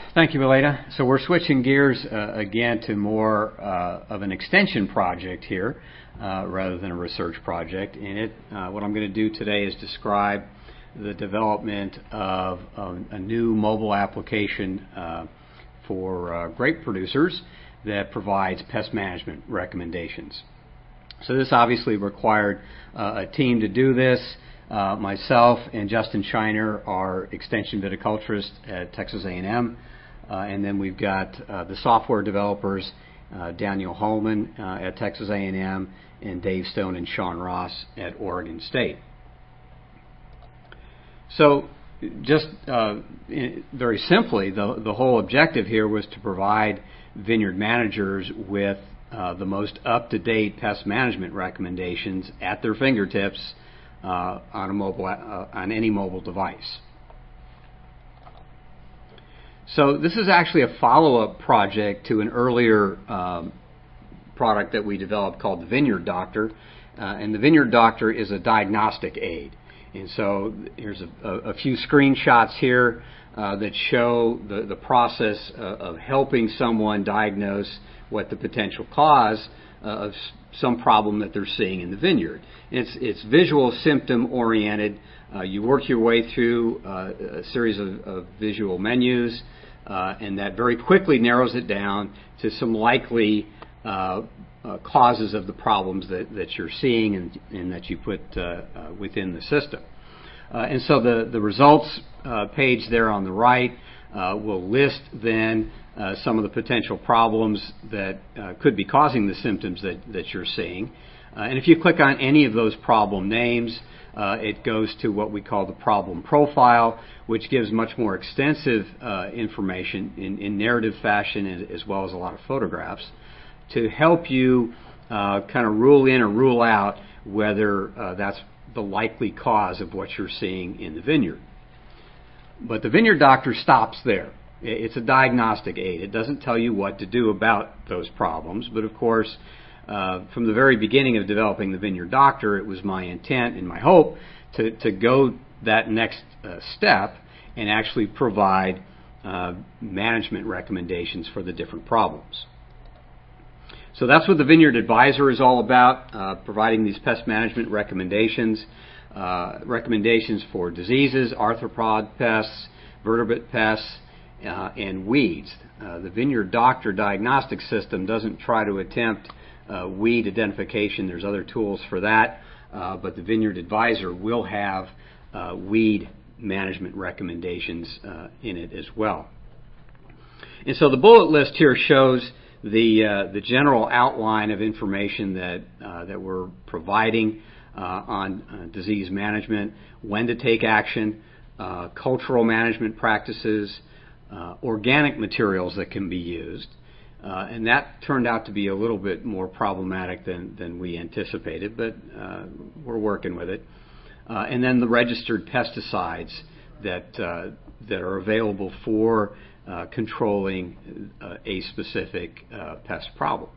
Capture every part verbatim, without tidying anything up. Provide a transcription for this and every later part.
Thank you, Melita. So we're switching gears uh, again to more uh, of an extension project here uh, rather than a research project. In it, uh, what I'm going to do today is describe the development of, of a new mobile application uh, for uh, grape producers that provides pest management recommendations. So this obviously required uh, a team to do this. Uh, myself and Justin Shiner are extension viticulturists at Texas A and M. Uh, and then we've got uh, the software developers, uh, Daniel Holman uh, at Texas A and M, and Dave Stone and Sean Ross at Oregon State. So just uh, very simply, the, the whole objective here was to provide vineyard managers with uh, the most up-to-date pest management recommendations at their fingertips uh, on a mobile uh, on any mobile device. So this is actually a follow-up project to an earlier um, product that we developed called the Vineyard Doctor. Uh, and the Vineyard Doctor is a diagnostic aid. And so here's a, a few screenshots here uh, that show the, the process uh, of helping someone diagnose what the potential cause uh, of some problem that they're seeing in the vineyard. It's, it's visual symptom oriented. Uh, you work your way through uh, a series of, of visual menus, uh, and that very quickly narrows it down to some likely uh, uh, causes of the problems that, that you're seeing and, and that you put uh, uh, within the system. Uh, and so the, the results uh, page there on the right uh, will list then uh, some of the potential problems that uh, could be causing the symptoms that, that you're seeing. Uh, and if you click on any of those problem names, uh, it goes to what we call the problem profile, which gives much more extensive uh, information in, in narrative fashion as well as a lot of photographs to help you uh, kind of rule in or rule out whether uh, that's the likely cause of what you're seeing in the vineyard. But the Vineyard Doctor stops there. It's a diagnostic aid. It doesn't tell you what to do about those problems, but of course, Uh, from the very beginning of developing the Vineyard Doctor, it was my intent and my hope to, to go that next uh, step and actually provide uh, management recommendations for the different problems. So that's what the Vineyard Advisor is all about, uh, providing these pest management recommendations, uh, recommendations for diseases, arthropod pests, vertebrate pests, uh, and weeds. Uh, the Vineyard Doctor diagnostic system doesn't try to attempt Uh, weed identification. There's other tools for that, uh, but the Vineyard Advisor will have uh, weed management recommendations uh, in it as well. And so the bullet list here shows the uh, the general outline of information that uh, that we're providing uh, on uh, disease management, when to take action, uh, cultural management practices, uh, organic materials that can be used. Uh, and that turned out to be a little bit more problematic than, than we anticipated, but uh, we're working with it. Uh, and then the registered pesticides that uh, that are available for uh, controlling uh, a specific uh, pest problem.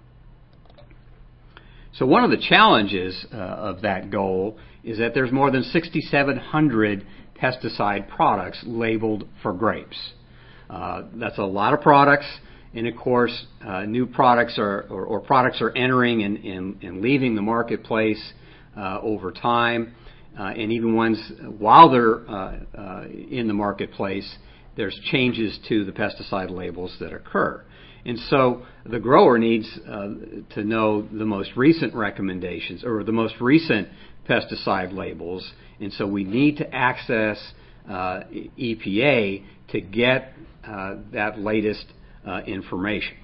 So one of the challenges uh, of that goal is that there's more than six thousand seven hundred pesticide products labeled for grapes. Uh, that's a lot of products. And of course, uh, new products are, or, or products are entering and, and, and leaving the marketplace uh, over time. Uh, and even ones, while they're uh, uh, in the marketplace, there's changes to the pesticide labels that occur. And so the grower needs uh, to know the most recent recommendations or the most recent pesticide labels. And so we need to access uh, E P A to get uh, that latest Uh, information.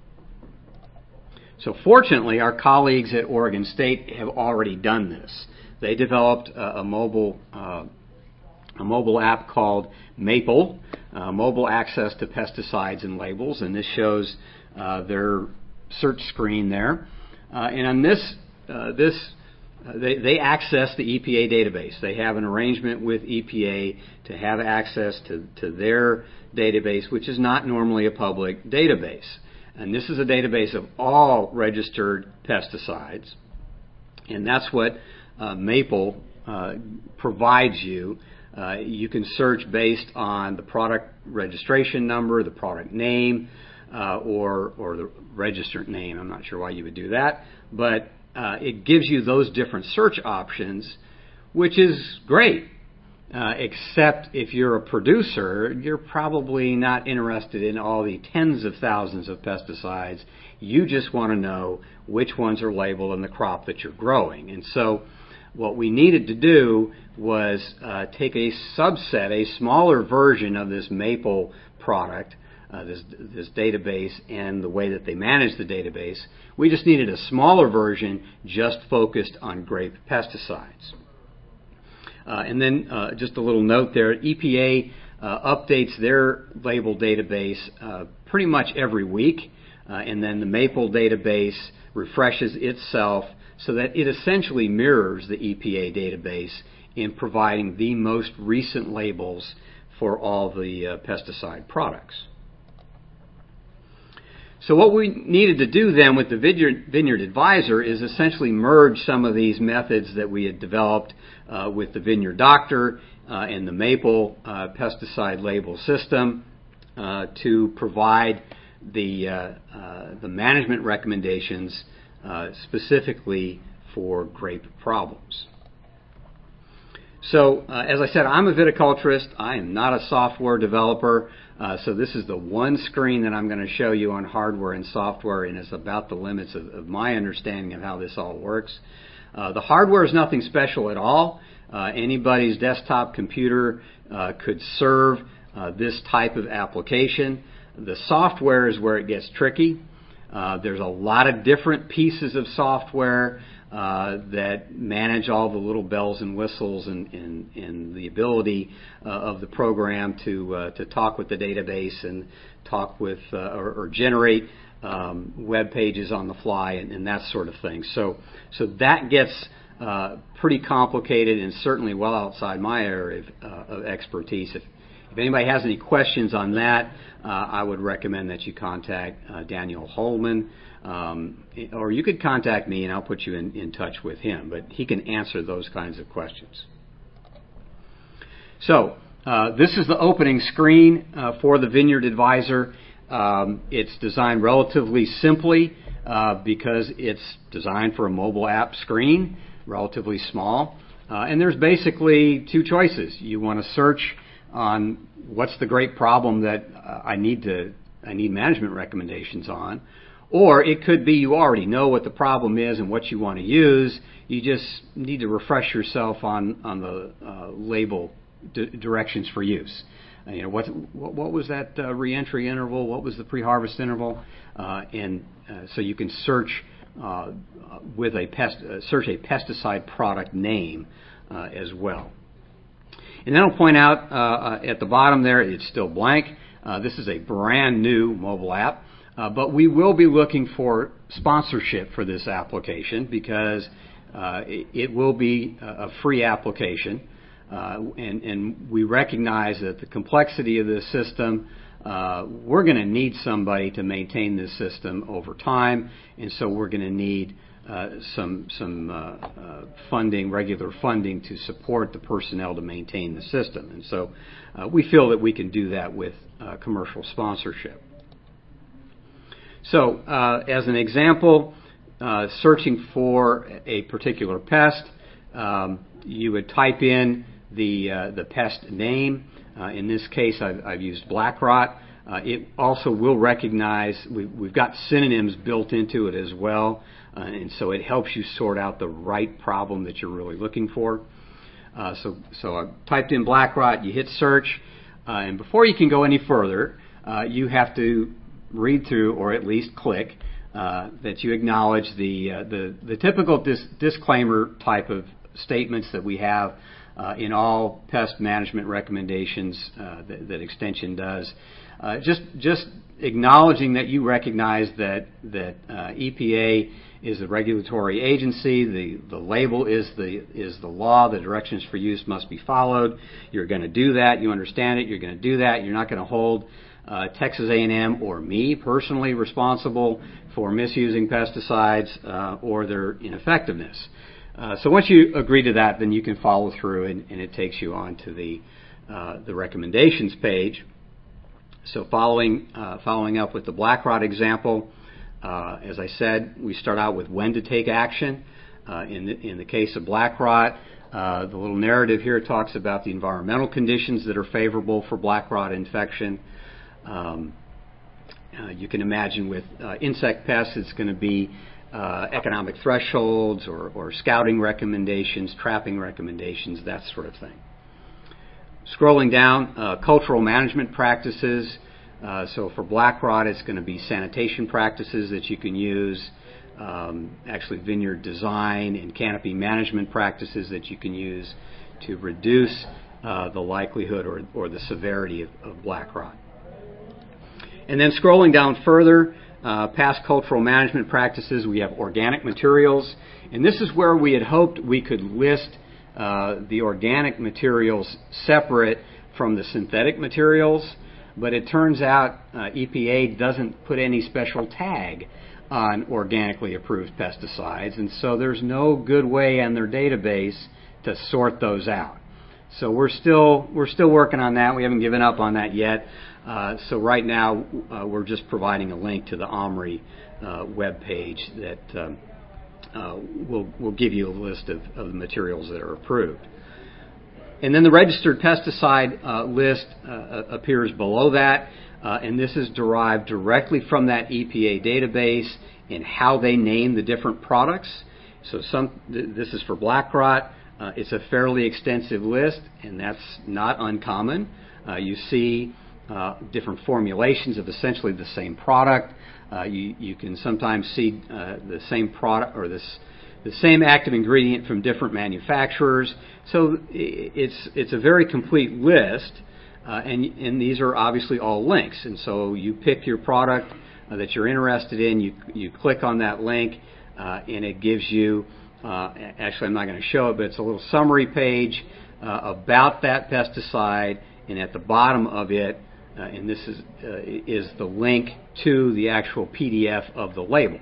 So fortunately, our colleagues at Oregon State have already done this. They developed a, a mobile uh, a mobile app called Maple, uh, Mobile Access to Pesticides and Labels, and this shows uh, their search screen there. Uh, and on this uh, this uh, they, they access the E P A database. They have an arrangement with E P A to have access to, to their database, which is not normally a public database. And this is a database of all registered pesticides. And that's what uh, Maple uh, provides you Uh, you can search based on the product registration number, the product name, uh, or or the registered name. I'm not sure why you would do that, but uh, it gives you those different search options, which is great. Uh, except if you're a producer, you're probably not interested in all the tens of thousands of pesticides. You just want to know which ones are labeled in the crop that you're growing. And so what we needed to do was uh, take a subset, a smaller version of this Maple product, uh, this, this database, and the way that they manage the database. We just needed a smaller version just focused on grape pesticides. Uh, and then uh, just a little note there, E P A uh, updates their label database uh, pretty much every week, uh, and then the Maple database refreshes itself so that it essentially mirrors the E P A database in providing the most recent labels for all the uh, pesticide products. So what we needed to do then with the Vineyard, Vineyard Advisor is essentially merge some of these methods that we had developed uh, with the Vineyard Doctor uh, and the Maple uh, pesticide label system uh, to provide the, uh, uh, the management recommendations uh, specifically for grape problems. So, uh, as I said, I'm a viticulturist. I am not a software developer. Uh, so this is the one screen that I'm going to show you on hardware and software, and it's about the limits of, of my understanding of how this all works. Uh, the hardware is nothing special at all. Uh, anybody's desktop computer uh, could serve uh, this type of application. The software is where it gets tricky. Uh, there's a lot of different pieces of software Uh, that manage all the little bells and whistles and, and, and the ability uh, of the program to uh, to talk with the database and talk with uh, or, or generate um, web pages on the fly and, and that sort of thing. So so that gets uh, pretty complicated and certainly well outside my area of, uh, of expertise. If, if anybody has any questions on that, uh, I would recommend that you contact uh, Daniel Holman. Um, or you could contact me and I'll put you in, in touch with him, but he can answer those kinds of questions. So uh, this is the opening screen uh, for the Vineyard Advisor. Um, it's designed relatively simply uh, because it's designed for a mobile app screen, relatively small. Uh, and there's basically two choices. You want to search on what's the great problem that uh, I need to I need management recommendations on. Or it could be you already know what the problem is and what you want to use. You just need to refresh yourself on, on the uh, label d- directions for use. Uh, you know, what, what, what was that uh, reentry interval? What was the pre-harvest interval? Uh, and uh, so you can search uh, with a pest, uh, search a pesticide product name uh, as well. And then I'll point out uh, at the bottom there, it's still blank. Uh, this is a brand new mobile app. Uh, but we will be looking for sponsorship for this application because uh, it, it will be a free application. Uh, and, and we recognize that the complexity of this system, uh, we're going to need somebody to maintain this system over time. And so we're going to need uh, some, some uh, uh, funding, regular funding to support the personnel to maintain the system. And so uh, we feel that we can do that with uh, commercial sponsorship. So, uh, as an example, uh, searching for a particular pest, um, you would type in the uh, the pest name. Uh, in this case, I've, I've used black rot. Uh, it also will recognize we, we've got synonyms built into it as well, uh, and so it helps you sort out the right problem that you're really looking for. Uh, so, so I typed in black rot. You hit search, uh, and before you can go any further, uh, you have to read through, or at least click, uh, that you acknowledge the uh, the, the typical dis- disclaimer type of statements that we have uh, in all pest management recommendations uh, that, that Extension does. Uh, just just acknowledging that you recognize that that uh, E P A is a regulatory agency. The the label is the is the law. The directions for use must be followed. You're going to do that. You understand it. You're going to do that. You're not going to hold Uh, Texas A and M or me personally responsible for misusing pesticides uh, or their ineffectiveness. Uh, so once you agree to that, then you can follow through, and, and it takes you on to the uh, the recommendations page. So following uh, following up with the BlackRot example, uh, as I said, we start out with when to take action. Uh, in the, in the case of BlackRot, uh, the little narrative here talks about the environmental conditions that are favorable for BlackRot infection. Um, uh, you can imagine with uh, insect pests, it's going to be uh, economic thresholds or, or scouting recommendations, trapping recommendations, that sort of thing. Scrolling down, uh, cultural management practices. Uh, so for BlackRot, it's going to be sanitation practices that you can use, um, actually vineyard design and canopy management practices that you can use to reduce uh, the likelihood or, or the severity of, of BlackRot. And then scrolling down further, uh, past cultural management practices, we have organic materials. And this is where we had hoped we could list uh, the organic materials separate from the synthetic materials. But it turns out uh, E P A doesn't put any special tag on organically approved pesticides. And so there's no good way in their database to sort those out. So we're still we're still working on that. We haven't given up on that yet. Uh, so right now uh, we're just providing a link to the OMRI uh, web page that um, uh, will will give you a list of, of the materials that are approved. And then the registered pesticide uh, list uh, appears below that, uh, and this is derived directly from that E P A database and how they name the different products. So some th- this is for BlackRot. Uh, it's a fairly extensive list, and that's not uncommon. Uh, you see uh, different formulations of essentially the same product. Uh, you, you can sometimes see uh, the same product or this the same active ingredient from different manufacturers. So it's it's a very complete list, uh, and and these are obviously all links. And so you pick your product uh, that you're interested in. You you click on that link, uh, and it gives you. Uh, actually, I'm not going to show it, but it's a little summary page uh, about that pesticide, and at the bottom of it, uh, and this is uh, is the link to the actual P D F of the label.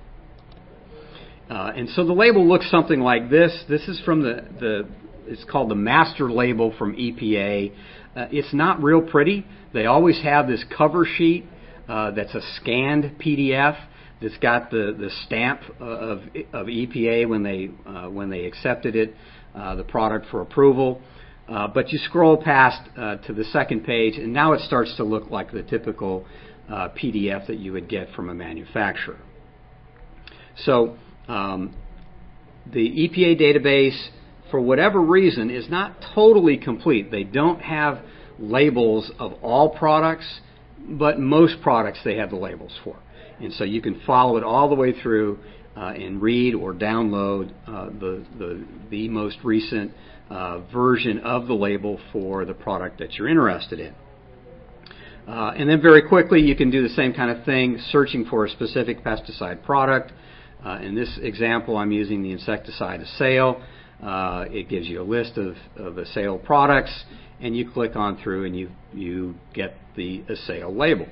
Uh, and so the label looks something like this. This is from the, the it's called the master label from E P A. Uh, it's not real pretty. They always have this cover sheet uh, that's a scanned P D F that's got the, the stamp of, of E P A when they uh, when they accepted it, uh, the product for approval. Uh, but you scroll past uh, to the second page, and now it starts to look like the typical uh, P D F that you would get from a manufacturer. So um, the E P A database, for whatever reason, is not totally complete. They don't have labels of all products, but most products they have the labels for. And so you can follow it all the way through uh, and read or download uh, the, the the most recent uh, version of the label for the product that you're interested in. Uh, and then very quickly you can do the same kind of thing, searching for a specific pesticide product. Uh, in this example, I'm using the insecticide Assail. Uh, it gives you a list of, of Assail products, and you click on through and you you get the Assail label.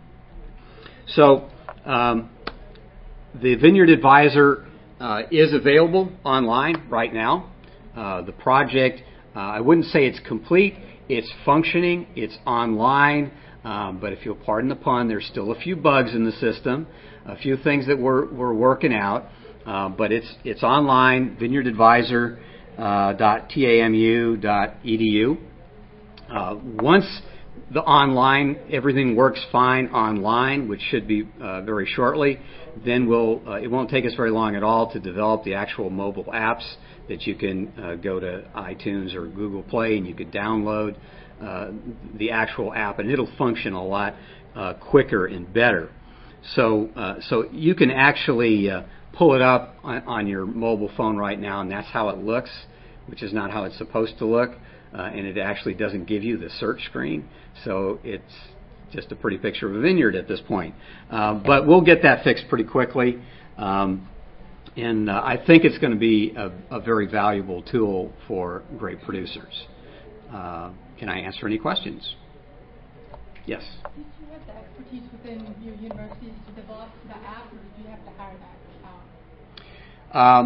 So um, the Vineyard Advisor uh, is available online right now. Uh, the project, uh, I wouldn't say it's complete. It's functioning. It's online. Um, but if you'll pardon the pun, there's still a few bugs in the system, a few things that we're, we're working out. Uh, but it's it's online, vineyard advisor dot tamu dot e d u. Uh, once the online, everything works fine online, which should be uh, very shortly, then we'll, uh, it won't take us very long at all to develop the actual mobile apps that you can uh, go to iTunes or Google Play and you could download uh, the actual app, and it'll function a lot uh, quicker and better. So, uh, so you can actually uh, pull it up on, on your mobile phone right now, and that's how it looks, which is not how it's supposed to look. Uh, and it actually doesn't give you the search screen, so it's just a pretty picture of a vineyard at this point. Uh, but we'll get that fixed pretty quickly, um, and uh, I think it's going to be a, a very valuable tool for grape producers. Uh, can I answer any questions? Yes? Did you have the expertise within your universities to develop the app, or did you have to hire that out? Um,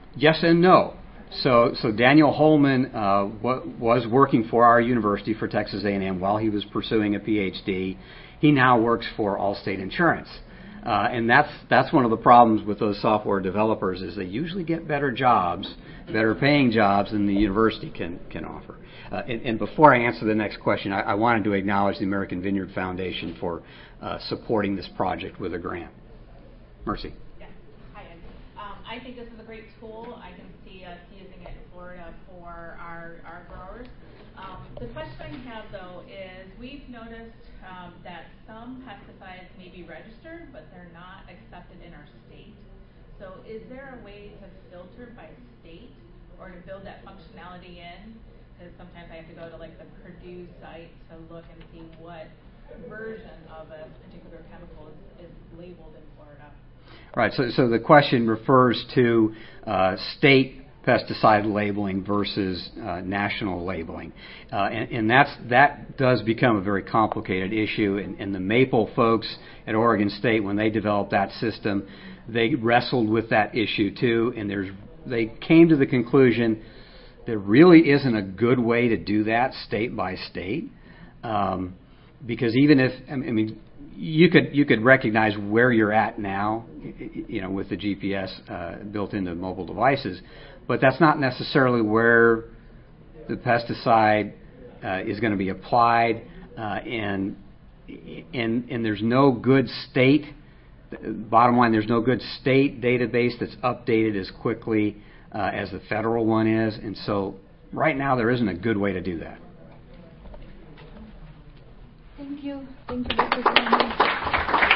Yes and no. So, so Daniel Holman uh, w- was working for our university, for Texas A and M, while he was pursuing a P H D. He now works for Allstate Insurance, uh, and that's that's one of the problems with those software developers is they usually get better jobs, better paying jobs than the university can can offer. Uh, and, and before I answer the next question, I, I wanted to acknowledge the American Vineyard Foundation for uh, supporting this project with a grant. Mercy. Yes. Hi, Ed. Um, I think this is a great tool. I can see us using it in Florida for our, our growers. Um, the question I have, though, is we've noticed um, that some pesticides may be registered, but they're not accepted in our state. So is there a way to filter by state or to build that functionality in? Because sometimes I have to go to like the Purdue site to look and see what version of a particular chemical is, is labeled in Florida. Right. So, so the question refers to uh, state pesticide labeling versus uh, national labeling, uh, and, and that's that does become a very complicated issue. And, and the Maple folks at Oregon State, when they developed that system, they wrestled with that issue too, and there's they came to the conclusion there really isn't a good way to do that state by state, um, because even if I mean you could you could recognize where you're at now, you know, with the G P S uh, built into mobile devices, but that's not necessarily where the pesticide uh, is going to be applied, uh, and and and there's no good state. Bottom line, there's no good state database that's updated as quickly uh, as the federal one is, and so right now there isn't a good way to do that. Thank you. Thank you, Doctor